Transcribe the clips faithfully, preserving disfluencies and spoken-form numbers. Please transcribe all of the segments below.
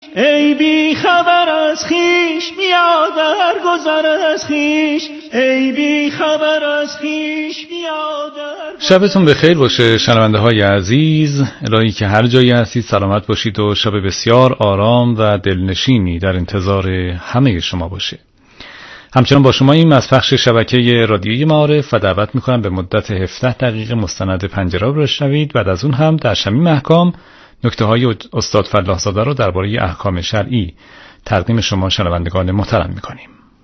ای بی خبر از خیش، بیا در گذر از خیش، ای بی خبر از خیش، بیا در. شبتون بخیر باشه شنونده های عزیز. الهی که هر جایی هستید سلامت باشید و شب بسیار آرام و دلنشینی در انتظار همه شما باشه. همچنان با شما این از پخش شبکه رادیویی معارف و دعوت میکنم به مدت هفده دقیقه مستند پنجره رو بشنوید. بعد از اون هم در شمیم احکام نکته های استاد فلاح زاده رو درباره احکام شرعی تقدیم شما شنوندگان محترم میکنیم.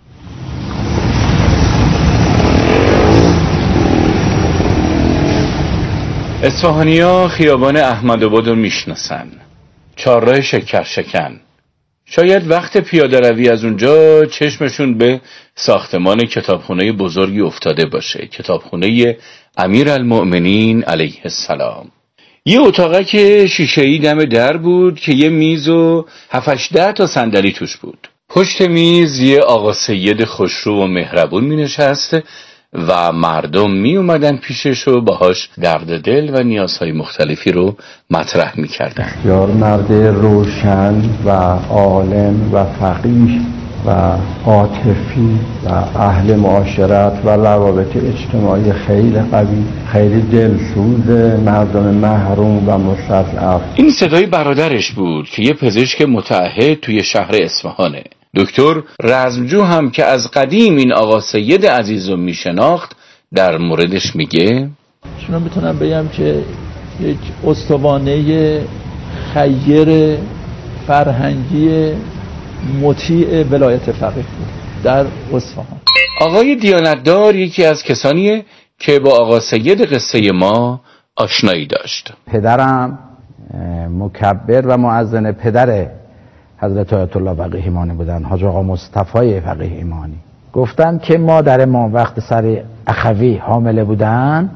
اصفهانی‌ها خیابان احمدآباد رو میشناسن، چهارراه شکر شکن. شاید وقت پیاده روی از اونجا چشمشون به ساختمان کتابخونه بزرگی افتاده باشه، کتابخونه امیرالمؤمنین علیه السلام. یه اتاقک شیشه‌ای دم در بود که یه میز و هفت ده تا صندلی توش بود. پشت میز یه آقا سید خوشرو و مهربون می نشست و مردم می اومدن پیشش و باهاش درد دل و نیازهای مختلفی رو مطرح می کردن. بسیار مرد روشن و عالم و فقیه و عاطفی و اهل معاشرت و روابط اجتماعی خیلی قوی، خیلی دلسوز مردم محروم و مستضعف. این صدای برادرش بود که یه پزشک متعهد توی شهر اصفهانه، دکتر رزمجو هم که از قدیم این آقا سید عزیز رو میشناخت در موردش میگه شما میتونم بگم که یک استوانه خیر فرهنگی مطیع ولایت فقیه بود در اصفهان. آقای دیانتدار یکی از کسانیه که با آقا سید قصه ما آشنایی داشت. پدرم مکبر و مؤذن پدر حضرت آیت الله فقیه ایمانی بودن، حاج آقا مصطفی فقیه ایمانی. گفتن که مادر ما وقت سر اخوی حامله بودن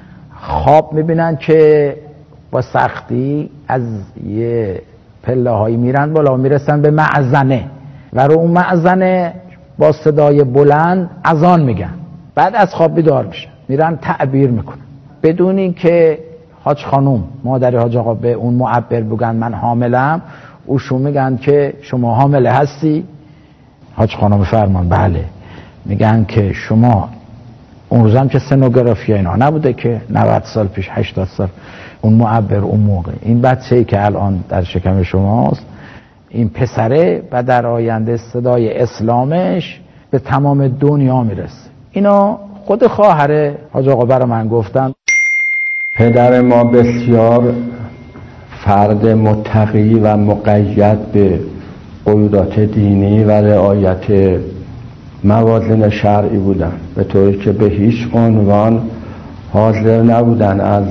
خواب میبینن که با سختی از یه پله هایی میرن بالا، میرسن به معزنه و رو اون معزنه با صدای بلند اذان میگن. بعد از خواب بیدار میشن، میرن تعبیر میکنن بدون این که حاج خانوم مادر حاج آقا به اون معبر بگن من حاملم. اوشون میگن که شما حامله هستی؟ حاج خانم فرمان بله. میگن که شما اون روز هم که سنوگرافی اینا نبوده که نود سال پیش هشتاد سال اون معبر اون موقع این بچه‌ای که الان در شکم شماست این پسره و در آینده صدای اسلامش به تمام دنیا میرسه. اینا خود خواهر حاج آقا برای من گفتن. پدر ما بسیار فرد متقی و مقید به قیودات دینی و رعایت موازین شرعی بودن، به طوری که به هیچ عنوان حاضر نبودن از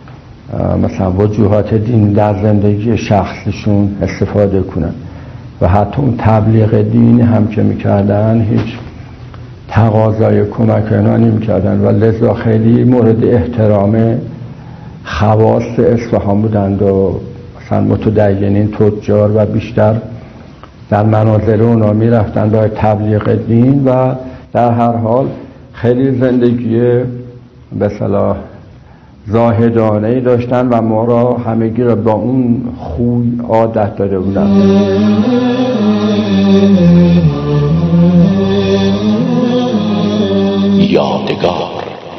مثلا وجوهات دینی در زندگی شخصشون استفاده کنن و حتی اون تبلیغ دینی هم که میکردن هیچ تقاضای کمک اینا نمیکردن و لذا خیلی مورد احترام خواص اصفهان بودند و مثلا متدینین تجار و بیشتر در منازل اونا می رفتن برای تبلیغ دین و در هر حال خیلی زندگی به صلاح زاهدانه‌ای داشتن و ما را همگی را با اون خوی عادت داده بودن. یادگار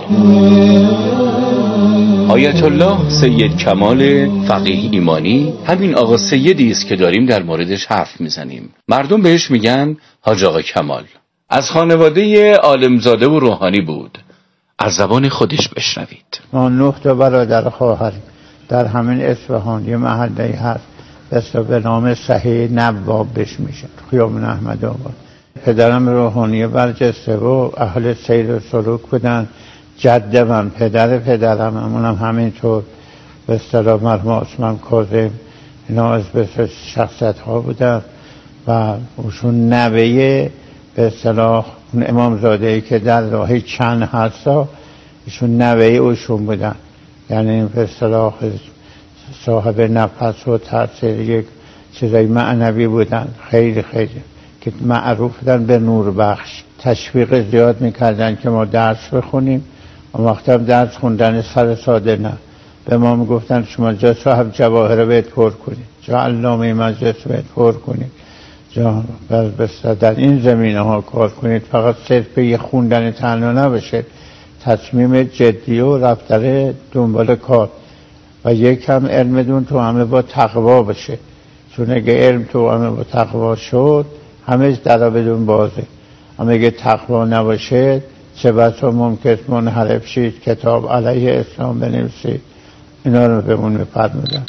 آیت الله سید کمال فقیه ایمانی همین آقا سیدی است که داریم در موردش حرف میزنیم. مردم بهش میگن حاج آقا کمال. از خانواده عالمزاده و روحانی بود. از زبان خودش بشنوید. ما نه تا برادر خواهریم در همین اصفهان. یه محله هست بسا به نام صحیح نواب بش میشه، خیابون احمدآباد. پدرم روحانی برجسته و اهل سیر و سلوک بودن. جده من پدر پدرم همونم همینطور به اصطلاح مرحوم عثمان کاظم، اینا از بسیار شخصیت ها بودن و اوشون نوه به اصطلاح اون امامزاده ای که در راهی چند هستا ایشون نوه اوشون بودن، یعنی به اصطلاح صاحب نفس و تاثیر یک چیزای معنوی بودن خیلی خیلی که معروف بودن به نور بخش. تشویق زیاد میکردن که ما درس بخونیم و وقتی هم درس خوندن سر ساده نه، به ما میگفتن شما جا صاحب جواهر بهت پر کنید، جا علامه مجلس باید پر کنید، جا در این زمینه ها کار کنید. فقط صرف یه خوندن تنها نباشه، تصمیم جدی و رفتن دنبال کار و یک کم علمتون تو همه با تقوا باشه، چون اگه علم تو همه با تقوا شد همه در بدون بازه. اما اگه تقوا نباشه چه بسا ممکن منحرف شید، کتاب علیه اسلام بنویسید. اینا رو بهمون می‌فرمودن.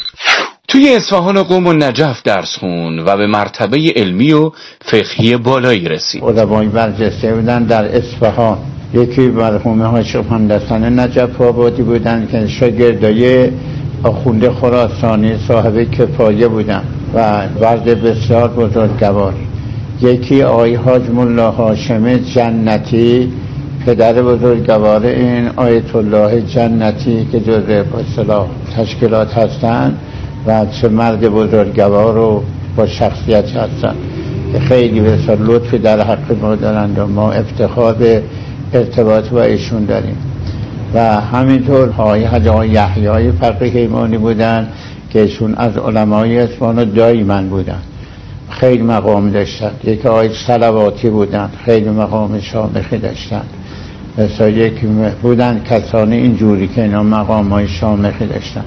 توی اصفهان و قم و نجف درس خون و به مرتبه علمی و فقهی بالایی رسید. علمای برجسته بودن در اصفهان. یکی مرحوم حاج حسن نجف آبادی بودن که شاگردای آخوند خراسانی صاحب کفایه بودن و ورد بسیار بزرگوار. یکی آقای حاج ملا هاشم جنتی، پدر بزرگوار این آیت الله جنتی که جزء به اصطلاح تشکیلات هستند و چه مرد بزرگوار و با شخصیت هستند که خیلی بسیار لطفی در حق ما دارند و ما افتخار به ارتباط با ایشون داریم. و همینطور آقای حاج آقای یحیی فقیه ایمانی بودن که ایشون از علمای اصفهان دایما بودن، خیلی مقام داشتن. یک آقای صلواتی بودن، خیلی مقام شامخی داشتن. مثلا یکی بودن کسانی اینجوری که اینا مقام های شامخی داشتن.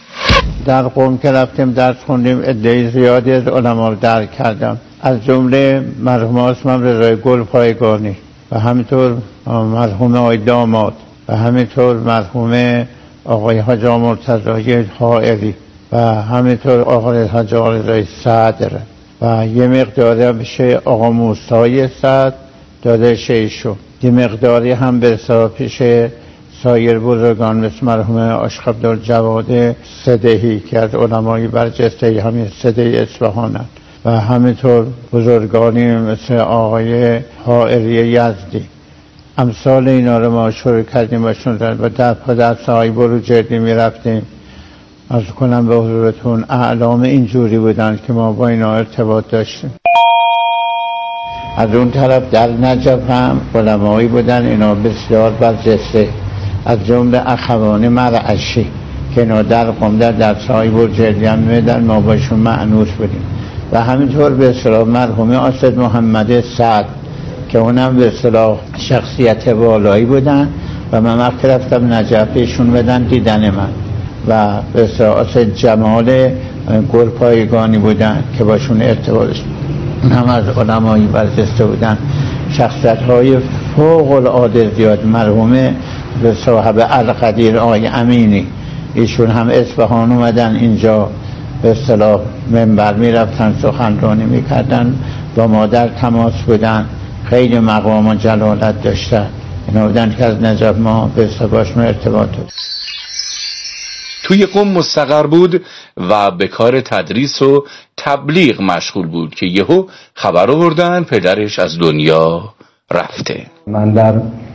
در قم که رفتیم درس خوندیم، عده زیادی از علما رو درک کردم، از جمله مرحوم اسمم رضای گل پایگانی و همینطور مرحوم آقای داماد و همینطور مرحوم آقای حاج مرتضی حائری و همینطور آقای حاج رضای صدر و یه مقداری هم بشه آقا موسی صدر داده شیشو، یه مقداری هم به حساب پیش سایر بزرگان مثل مرحوم عاشق عبدالجواد سدهی که از علمای برجسته همین سدهی اصفهانند و همینطور بزرگانی مثل آقای حائری یزدی. امثال اینا رو ما شروع کردیم باشون و در پادرس های بروجردی می رفتیم. از کنم به حضورتون اعلام اینجوری بودن که ما با اینا ارتباط داشتیم. از اون طرف در نجف هم علمایی بودن اینا بسیار برجسته، از جمله اخوان مرعشی که اینا در قم در درس های بروجردی هم میدن، ما باشون معنوس بودیم. و همینطور به اصطلاح مرحوم اسد محمد سعد که اونم به اصطلاح شخصیت بالایی بودن و من وقتی رفتم نجف ایشون بدن دیدن من و به اصطلاح اسد جمال گلپایگانی بودن که باشون ارتباط داشتم. هم از علمایی برجسته بودن، شخصیت های فوق العاده زیاد. مرحوم به صاحب القدیر آقای امینی، ایشون هم اصفهان اومدن اینجا به اصطلاح منبر می رفتن سخنرانی می کردن، با ما در تماس بودن، خیلی مقام و جلالت داشتن. اینا بودن که از نجف ما به اصطلاح ارتباط داشت. توی قم مستقر بود و به کار تدریس و تبلیغ مشغول بود که یهو خبر آوردن پدرش از دنیا رفته. من در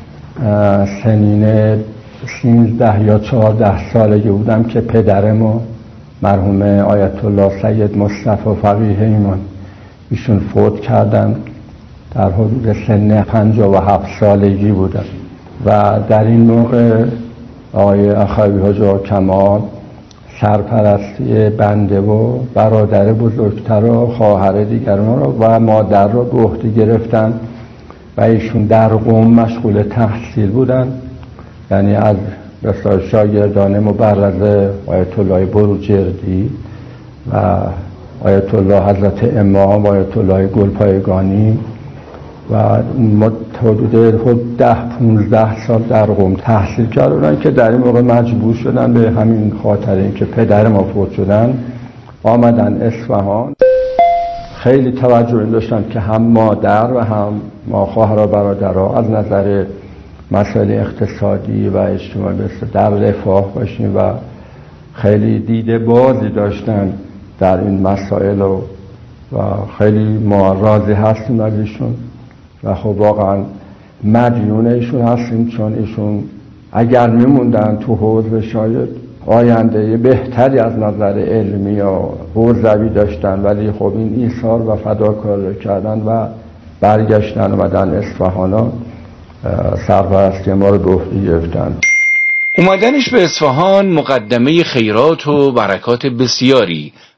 سنین سیزده یا چهارده سالگی بودم که پدرمو مرحوم آیت الله سید مصطفی فقیه ایمان ایشون فوت کردن، در حدود سن پنجاه و هفت سالگی بودن و در این موقع آقای اخوی حاج کمال سرپرستی بنده و برادر بزرگتر و خواهر دیگران رو و مادر رو به عهده گرفتن و ایشون در قم مشغول تحصیل بودن، یعنی از بسیار شاگردان مبرز آیت الله بروجردی و آیت الله حضرت امام و آیت الله گلپایگانی و حدود ده پونزده سال در قم تحصیل کردن که در این موقع مجبور شدن به همین خاطر اینکه پدر ما فوت شدن آمدن اصفهان. خیلی توجه این داشتن که هم مادر و هم ما خواهر و برادرها از نظر مسائل اقتصادی و اجتماعی در رفاه باشیم و خیلی دیده بازی داشتن در این مسائل و, و خیلی ما راضی هستیم از ایشون و خب واقعا مدیون ایشون هستیم، چون ایشون اگر میموندن تو حوزه شاید آینده بهتری از نظر علمی و حوزوی داشتن، ولی خب این ایثار و فداکاری کردن و برگشتن اومدن اصفهان سرپرستی ما رو به عهده گرفتن. اومدنش به اصفهان مقدمه خیرات و برکات بسیاری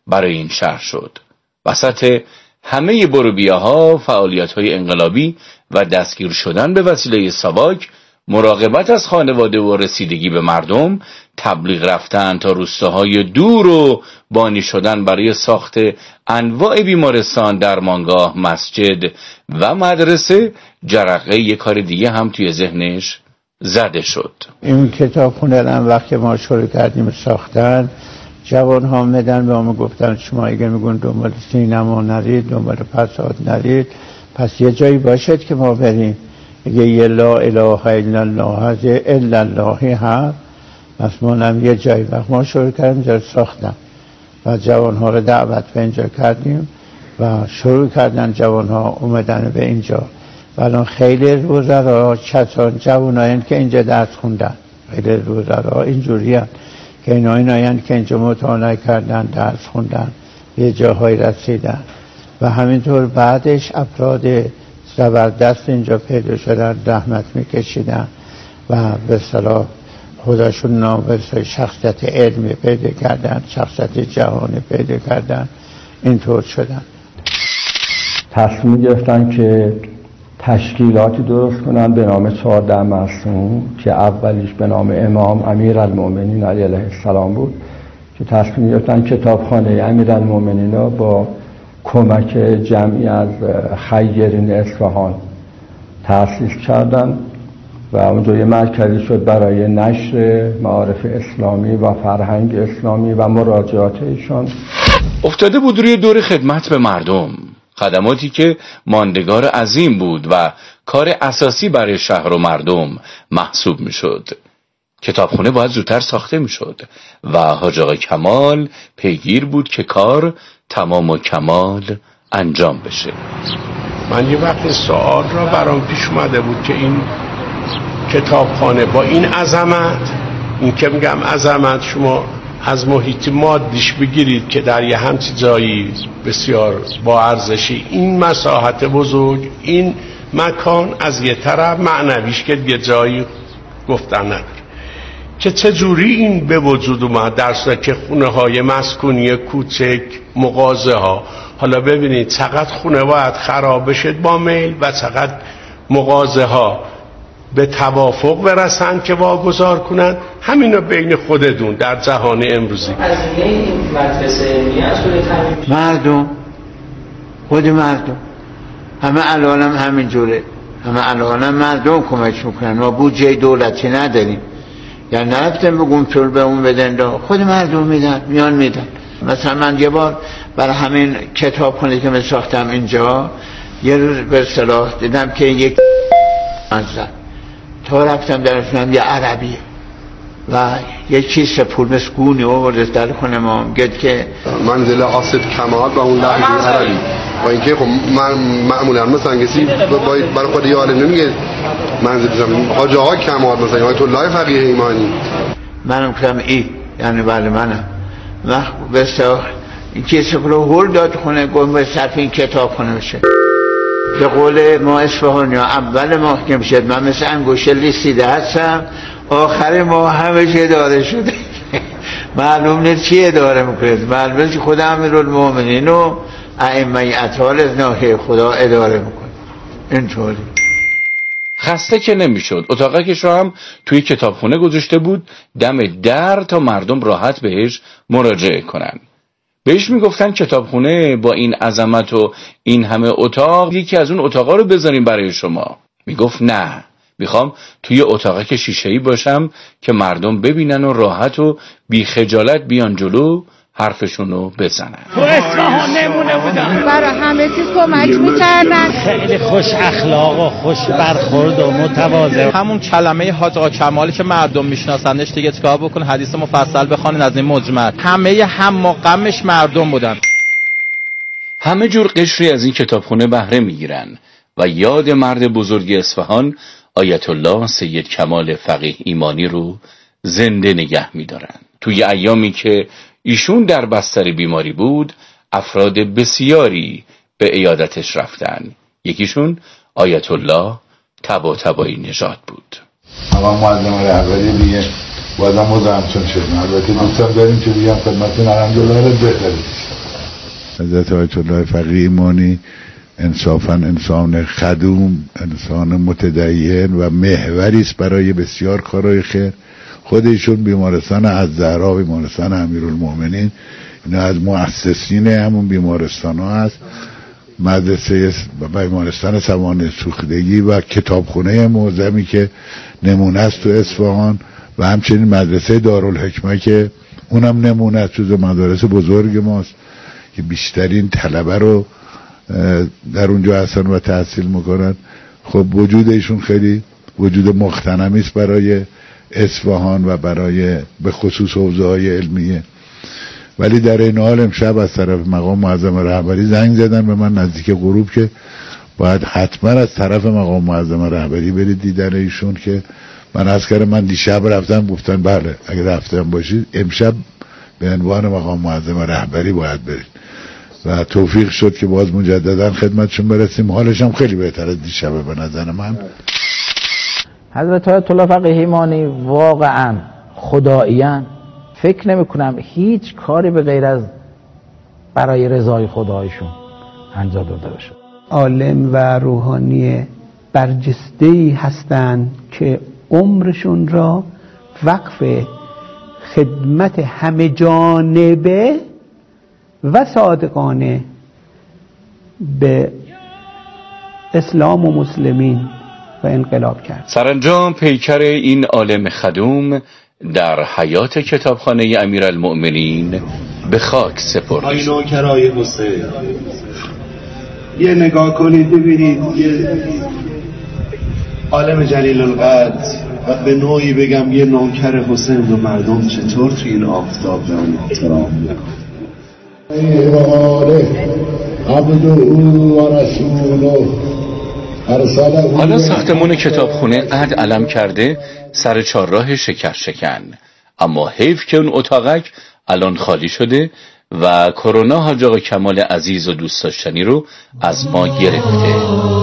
برای این شهر شد. وسط همه بروبیاها، فعالیت‌های انقلابی و دستگیر شدن به وسیله ساواک، مراقبت از خانواده و رسیدگی به مردم، تبلیغ رفتن تا روستاهای دور و بانی شدن برای ساخت انواع بیمارستان، درمانگاه، مسجد و مدرسه، جرقه یک کار دیگه هم توی ذهنش زده شد. این کتابخونه هم وقتی ما شروع کردیم ساختن، جوان ها میدن به ما گفتن شما اگر میگون دنبال سینما نرید، دنبال فساد نرید، پس یه جایی باشد که ما بریم. اگه یه لا اله الا الله هست، الا اللهی هست، پس ما هم یه جایی وقت ما شروع کردیم اینجا ساختن و جوان ها رو دعوت به اینجا کردیم و شروع کردن جوان ها اومدن به اینجا. و الان خیلی روزرا کسان جوانایند که اینجا درس خوندن، خیلی روزرا اینجوری هست که اینا اینایند که اینجا مطالعه کردن، درس خوندن، یه جاهای رسیدن و همینطور بعدش افراد زبردست اینجا پیدا شدن، زحمت میکشیدن و به اصطلاح خودشون نام شخصیت علمی پیدا کردن، شخصیت جهانی پیدا کردن، اینطور شدن. تصمیم گرفتن که تشکیلاتی درست کنن به نام چهارده معصوم که اولیش به نام امام امیرالمومنین علیه السلام بود، که تصمیم گرفتن کتابخانه امیرالمومنین را با کمک جمعی از خیرین اصفهان تأسیس کردن و اونجا یه مرکزی شد برای نشر معارف اسلامی و فرهنگ اسلامی و مراجعات ایشان. افتاده بود روی دور خدمت به مردم، خدماتی که ماندگار عظیم بود و کار اساسی برای شهر و مردم محسوب می شد. کتابخونه باید زودتر ساخته می شد و حاج آقا کمال پیگیر بود که کار تمام و کمال انجام بشه. من یه وقت سوال را برام پیش اومده بود که این کتابخانه با این عظمت، این که میگم عظمت، شما از محیط مادیش بگیرید که در یه همچین جایی بسیار با ارزشی، این مساحت بزرگ، این مکان از یه طرف، معنویش که یه جایی گفتن نداره که چجوری این به وجود اومد، در صورتی که خونه های مسکونی کوچک، مغازه ها، حالا ببینید چقدر خونه باید خراب بشه با میل و چقدر مغازه ها به توافق برسن که واگذار کنن. همینو بین خودتون در جهان امروزی مردم، خود مردم، همه الانم همین جوره، همه الانم مردم کمک میکنن. ما بودجه دولتی نداریم، یعنی نرفتم بگم پول به اون بدن، خود مردم میدن، میان میدن. مثلا من یه بار برای همین کتابخونه که من ساختم اینجا، یه روز به اصطلاح دیدم که یک منزل تا رفتم درفتم یه عربیه و یه چیز پول مسکونی آورده در خونه ما، گفت که منزل آصف کمال با اون لحظه عربی و اینکه خب من معمولا مثلا کسی برای خود یاره نمیگه منزل زمین حاج آقا کمال مثلا آیت الله فقیه ایمانی. منم کردم ای یعنی بله منم و بسیار این کسی پول هول داد خونه، گفت به صرف این کتاب خونه بشه. به قول ما اصفهانی ها اول ماه که میشد من مثل انگوشه لیستیده هستم، آخر ماه همه چه اداره شده. معلوم نیست چی اداره میکنه، معلوم نیست خود امیرالمومنین و ائمه اطهار از ناحیه خدا اداره میکنه. اینطوری خسته که نمیشد. اتاقکش رو هم توی کتابخونه گذاشته بود دم در تا مردم راحت بهش مراجعه کنن. بهش میگفتن کتابخونه با این عظمت و این همه اتاق، یکی از اون اتاقا رو بذاریم برای شما. میگفت نه، میخوام توی اتاقک شیشه‌ای باشم که مردم ببینن و راحت و بی خجالت بیان جلو حرفشونو بزنن. تو اصفهان نمونه بودن، برای همه چیز کمک میکردن، خیلی خوش اخلاق و خوش برخورد و متواضع. همون کلمه حاج آقا کمالی که مردم میشناسنش دیگه چیکار بکن، حدیث مفصل بخونین از این مجمل. همه هم و غمش مردم بودن. همه جور قشری از این کتابخونه بهره میگیرن و یاد مرد بزرگ اصفهان آیت الله سید کمال فقیه ایمانی رو زنده نگه میدارن. توی ایامی که ایشون در بستر بیماری بود، افراد بسیاری به عیادتش رفتن. یکیشون آیت الله طباطبایی نژاد بود. اما معلم اولی دیگه بازم مزاحمتون شدیم. البته دوستان داریم که دیگه خدمتتون الحمدلله بهتره. حضرت آیت الله فقیه ایمانی انصافاً انسان خدوم، انسان متدین و محوری است برای بسیار کارهای خیر. خود ایشون بیمارستان الزهرا، بیمارستان امیرالمومنین، اینا از مؤسسین همون بیمارستان ها هست. مدرسه بیمارستان سوانح سوختگی و کتابخونه معظمی که نمونه است تو اصفهان و همچنین مدرسه دارالحکمه که اونم نمونه است، جزو مدارس بزرگ ماست که بیشترین طلبه رو در اونجا هستن و تحصیل میکنن. خب وجود ایشون خیلی وجود مغتنمی است برای اصفهان و برای به خصوص حوزه‌های علمیه. ولی در این حال امشب از طرف مقام معظم رهبری زنگ زدن به من نزدیک غروب که باید حتما از طرف مقام معظم رهبری برید دیدن ایشون، که من از کردم من دیشب رفتم، گفتن بله اگر رفتم باشید امشب به عنوان مقام معظم رهبری باید برید و توفیق شد که باز مجددا خدمتشون برسیم. حالش هم خیلی بهتر از دیشبه به نظر من. حضرت آیت الله فقیه ایمانی واقعا خداییان فکر نمی کنم هیچ کاری به غیر از برای رضای خدایشون انجام داده باشه. عالم و روحانی برجسته‌ای هستند که عمرشون را وقف خدمت همه جانبه و صادقانه به اسلام و مسلمین و انقلاب کرد. سرانجام پیکر این عالم خدوم در حیات کتابخانه امیرالمؤمنین به خاک سپرده. آی نوکرای حسین، یه نگاه کنید ببینید یه عالم جلیل القدر و به نوعی بگم یه نوکر حسین رو مردم چطور توی این آفتاب به اون احترام میکنن. حالا ساختمون کتابخونه قد علم کرده سر چهارراه شکر شکن، اما حیف که اون اتاقک الان خالی شده و کرونا حاج آقا کمال عزیز و دوست داشتنی رو از ما گرفته.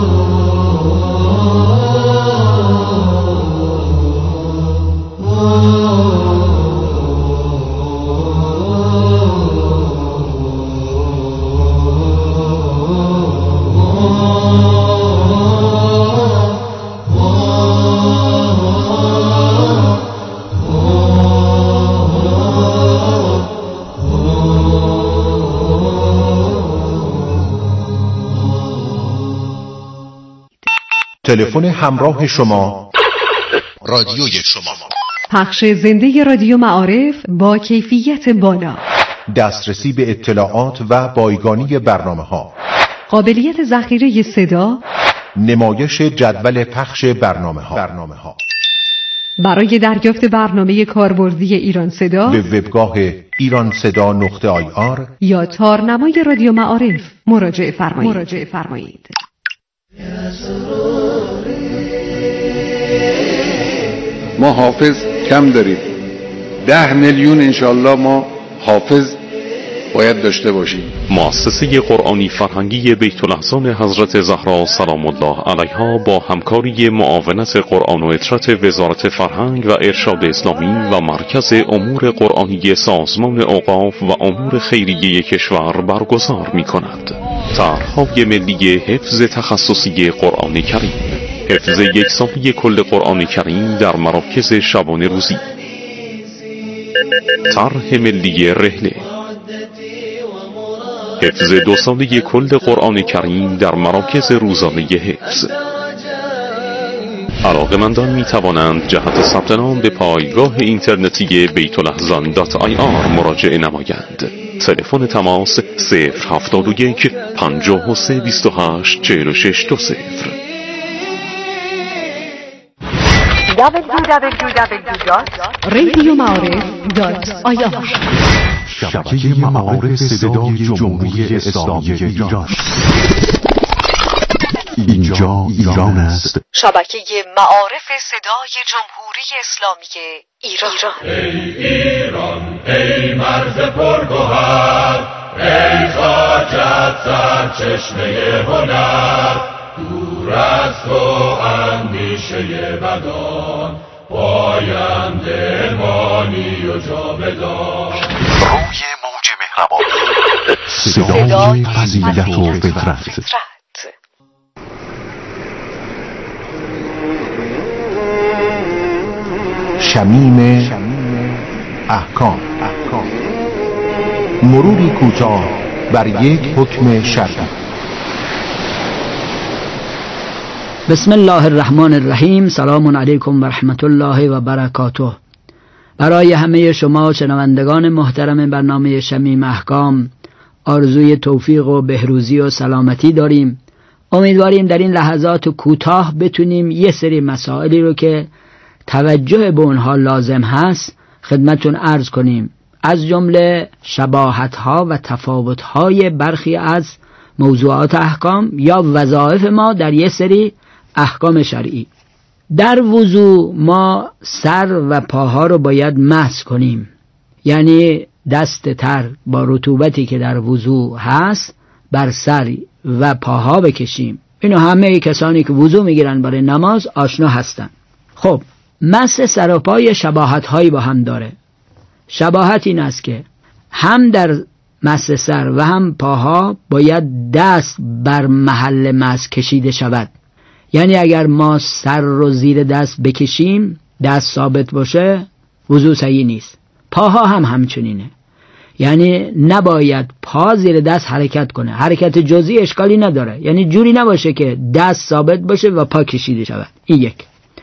تلفن همراه شما، رادیوی شما، پخش زنده رادیو معارف با کیفیت بالا، دسترسی به اطلاعات و بایگانی برنامه ها، قابلیت ذخیره صدا، نمایش جدول پخش برنامه ها, برنامه ها. برای دریافت برنامه کاربردی ایران صدا به وبگاه ایران صدا نقطه آی آر یا تارنمای رادیو معارف مراجعه فرمایید. مراجعه فرمایید. ما حافظ کم داریم، ده میلیون انشالله ما حافظ باید داشته باشیم. مؤسسه قرآنی فرهنگی بیت الاحسان حضرت زهرا سلام الله علیها با همکاری معاونت قرآن و اطرت وزارت فرهنگ و ارشاد اسلامی و مرکز امور قرآنی سازمان اوقاف و امور خیریه کشور برگزار می کند. طرح‌های ملی حفظ تخصصی قرآن کریم، حفظ یک ساله کل قرآن کریم در مراکز شبانه روزی، طرح ملی رحله، حفظ دو ساله کل قرآن کریم در مراکز روزانه حفظ. علاقه‌مندان می توانند جهت ثبت نام به پایگاه اینترنتی بیت الاحزان دات آی آر مراجعه نمایند. تلفن تماس صفر هفتاد و یک پنجاه و سه بیست و هشت چهل و شش دو صفر. دبلیو دبلیو دبلیو دات رادیو معارف دات آی آر شبکه معارف صدای جمهوری اسلامی ایران. اینجا ایران است. شبکه معارف صدای جمهوری اسلامی ایران. ای ایران ای مرز پرگوهر، ای خاکت سرچشمه هنر، دور از تو اندیشه بدان، پاینده مانی و جاودان. روی موج مهربان صدای فضیلت و فطرت. شمیم احکام. مروری کوتاه بر یک حکم شرعی. بسم الله الرحمن الرحیم. سلام علیکم و رحمت الله و برکاته. برای همه شما شنوندگان محترم برنامه شمیم احکام آرزوی توفیق و بهروزی و سلامتی داریم. امیدواریم در این لحظات کوتاه بتونیم یه سری مسائلی رو که توجه به اونها لازم هست خدمتون عرض کنیم، از جمله شباهت‌ها و تفاوت‌های برخی از موضوعات احکام یا وظایف ما در یه سری احکام شرعی. در وضو ما سر و پاها رو باید مسح کنیم، یعنی دست تر با رطوبتی که در وضو هست بر سر و پاها بکشیم. اینو همه کسانی که وضو میگیرن برای نماز آشنا هستن. خب مسح سر و پای شباهت هایی با هم داره. شباهت این است که هم در مسح سر و هم پاها باید دست بر محل مسح کشیده شود. یعنی اگر ما سر رو زیر دست بکشیم دست ثابت باشه وضو صحیح نیست. پاها هم همچنینه، یعنی نباید پا زیر دست حرکت کنه. حرکت جزئی اشکالی نداره، یعنی جوری نباشه که دست ثابت باشه و پا کشیده شود. این یک.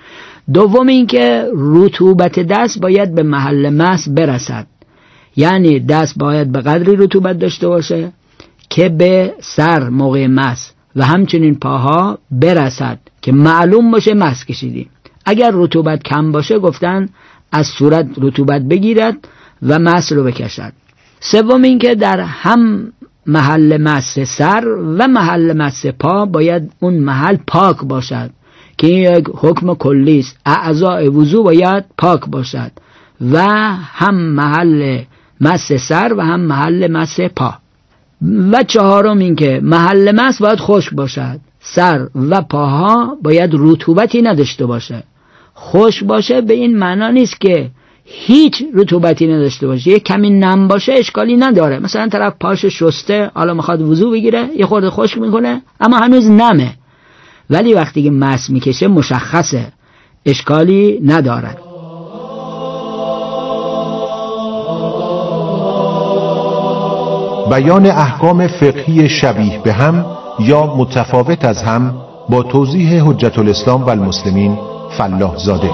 دوم این که رطوبت دست باید به محل مسح برسد، یعنی دست باید به قدری رطوبت داشته باشه که به سر موقع مسح و همچنین پاها برسد که معلوم باشه مسح کشیدیم. اگر رطوبت کم باشه گفتن از صورت رطوبت بگیرد و مسح رو بکشد. سوم این که در هم محل مسح سر و محل مسح پا باید اون محل پاک باشد که یک حکم کلی است. اعضاء وضو باید پاک باشد و هم محل مسح سر و هم محل مسح پا. و چهارم این که محل مسح باید خشک باشد. سر و پاها باید رطوبتی نداشته باشه. خشک باشه به این معنا نیست که هیچ رطوبتی نداشته باشه، یه کمی نم باشه اشکالی نداره. مثلا طرف پاش شسته حالا میخواد وضو بگیره یه خورده خشک میکنه اما هنوز نمه، ولی وقتی که مسح میکشه مشخصه، اشکالی نداره. بیان احکام فقهی شبیه به هم یا متفاوت از هم با توضیح حجت الاسلام و المسلمین فلاح زاده.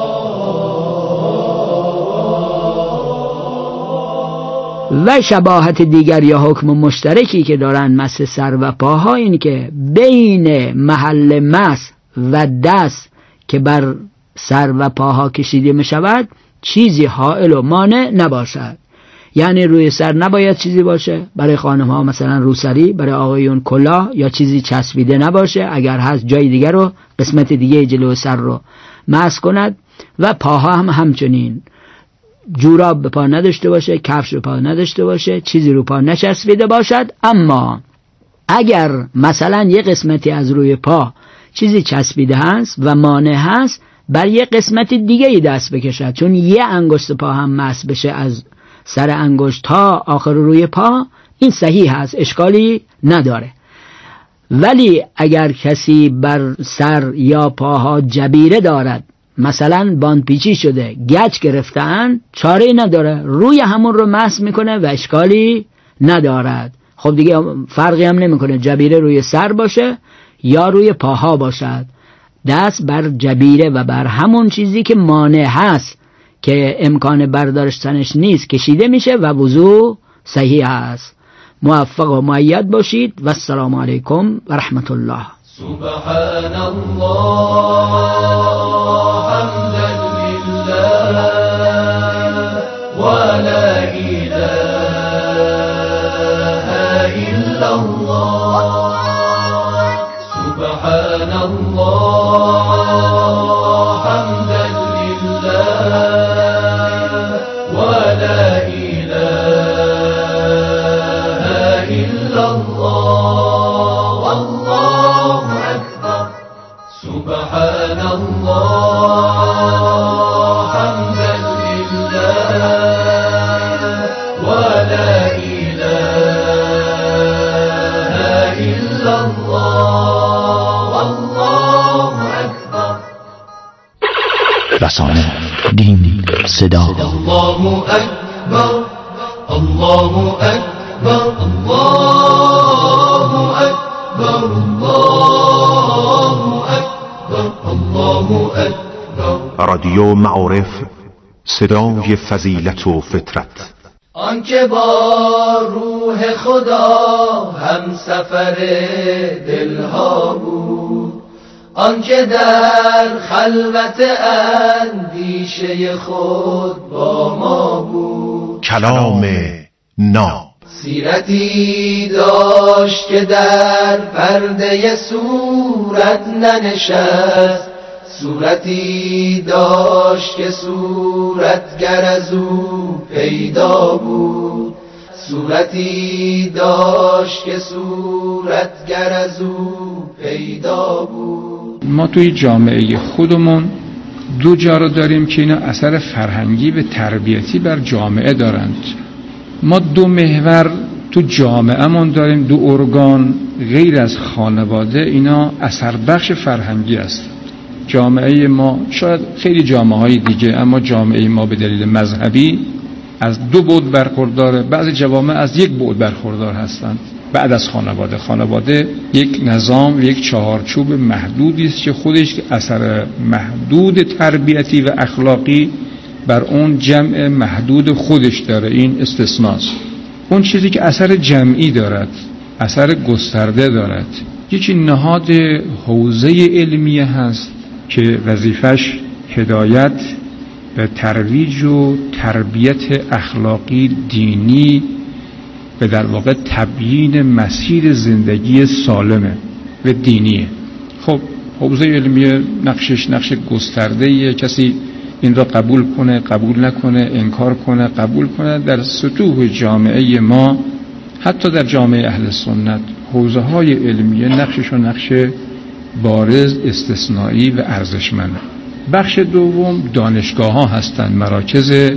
و شباهت دیگر یا حکم مشترکی که دارن مسح سر و پاها این که بین محل مسح و دست که بر سر و پاها کشیده می شود چیزی حائل و مانع نباشد. یعنی روی سر نباید چیزی باشه، برای خانم ها مثلا روسری، برای آقایون کلاه یا چیزی چسبیده نباشه. اگر هست جای دیگر رو، قسمت دیگه جلو سر رو مسح کند. و پاها هم همچنین، جوراب به پا نداشته باشه، کفش به پا نداشته باشه، چیزی رو پا نچسبیده باشد. اما اگر مثلا یه قسمتی از روی پا چیزی چسبیده هست و مانع هست بر یه قسمت دیگه ای دست بکشد، چون یه انگشت پا هم مسح بشه از سر انگشت تا آخر روی پا، این صحیح هست، اشکالی نداره. ولی اگر کسی بر سر یا پاها جبیره دارد، مثلا باندپیچی شده، گچ گرفتن، چاره نداره، روی همون رو مسح میکنه و اشکالی ندارد. خب دیگه فرقی هم نمیکنه جبیره روی سر باشه یا روی پاها باشد، دست بر جبیره و بر همون چیزی که مانع هست که امکان برداشتنش نیست کشیده میشه و وضو صحیح است. موفق و مؤید باشید و السلام علیکم و رحمت الله. سبحان الله حمدا لله و لا اله الا الله. سبحان الله حمدا لله و لا اله الا الله. والله اکبر. سبحان الله حمدا لله و لا اله الله والله اکبر. رسانه، دین، صدا. الله اکبر الله اکبر الله اکبر الله اکبر الله اکبر. رادیو معارف، صدای فضیلت و فطرت. آنکه با روح خدا هم سفر دلها بود، آنکه در خلوت اندیشه خود با ما بود. کلام ناب. سیرتی داشت که در پرده صورت ننشست، صورتی داشت که صورتگر از او پیدا بود، صورتی داشت که صورتگر از او پیدا بود. ما توی جامعه خودمون دو جا رو داریم که اینا اثر فرهنگی و تربیتی بر جامعه دارند. ما دو محور تو جامعهمون داریم، دو ارگان غیر از خانواده، اینا اثر بخش فرهنگی هستند. جامعه ما، شاید خیلی جامعه های دیگه، اما جامعه ما به دلیل مذهبی از دو بعد برخورداره، بعضی جوامع از یک بعد برخوردار هستند. بعد از خانواده، خانواده یک نظام و یک چهارچوب محدودی است که خودش اثر محدود تربیتی و اخلاقی بر اون جمع محدود خودش داره، این استثناست. اون چیزی که اثر جمعی دارد، اثر گسترده دارد، یکی نهاد حوزه علمیه هست که وظیفش هدایت و ترویج و تربیت اخلاقی دینی و در واقع تبیین مسیر زندگی سالمه و دینیه. خب حوزه علمیه نقشش نقش گسترده‌ایه، کسی این را قبول کنه قبول نکنه، انکار کنه قبول کنه. در سطوح جامعه ما، حتی در جامعه اهل سنت، حوزه های علمیه نقشش و نقش بارز، استثنایی و ارزشمنده. بخش دوم دانشگاه ها هستند، مراکز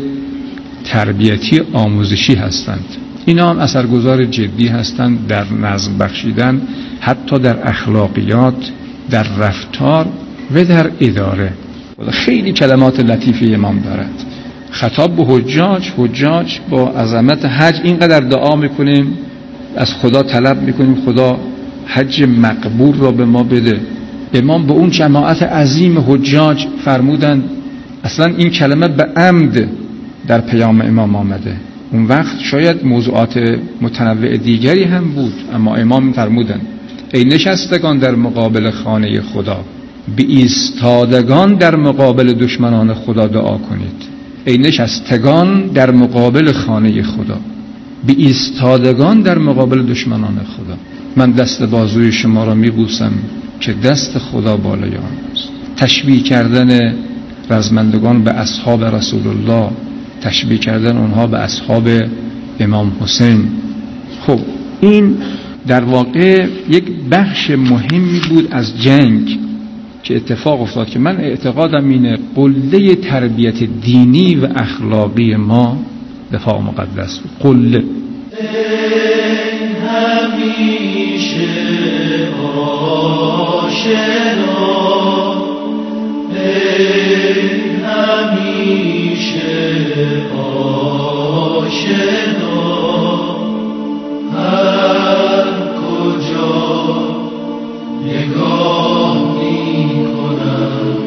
تربیتی آموزشی هستند. اینا هم اثرگذار جدی هستند در نظم بخشیدن، حتی در اخلاقیات، در رفتار و در اداره. خیلی کلمات لطیفی امام دارد. خطاب به حجاج، حجاج با عظمت حج اینقدر دعا میکنیم، از خدا طلب میکنیم خدا حج مقبول را به ما بده. امام به اون جماعت عظیم حجاج فرمودند، اصلا این کلمه به عمد در پیام امام آمده. اون وقت شاید موضوعات متنوع دیگری هم بود، اما امام فرمودند ای نشستگان در مقابل خانه خدا، به ایستادگان در مقابل دشمنان خدا دعا کنید. ای نشستگان در مقابل خانه خدا، به ایستادگان در مقابل دشمنان خدا. من دست بازوی شما را میبوسم که دست خدا بالای آن است. تشبیه کردن رزمندگان به اصحاب رسول الله، تشبیه کردن اونها به اصحاب امام حسین. خب این در واقع یک بخش مهمی بود از جنگ که اتفاق افتاد که من اعتقادم اینه قله تربیت دینی و اخلاقی ما دفاع مقدس بود. قله همیشه آشنا، همیشه آشنا، هر کجا نگاه می کنم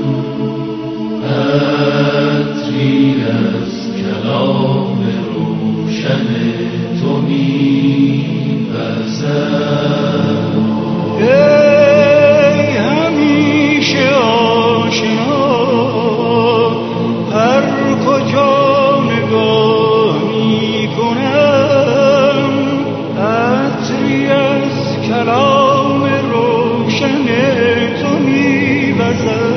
عطری از کلام روشن تو می وزم. ای همیشه آشنا، هر کجا نگاه می کنم عطری از کلام روشن تو می وزم.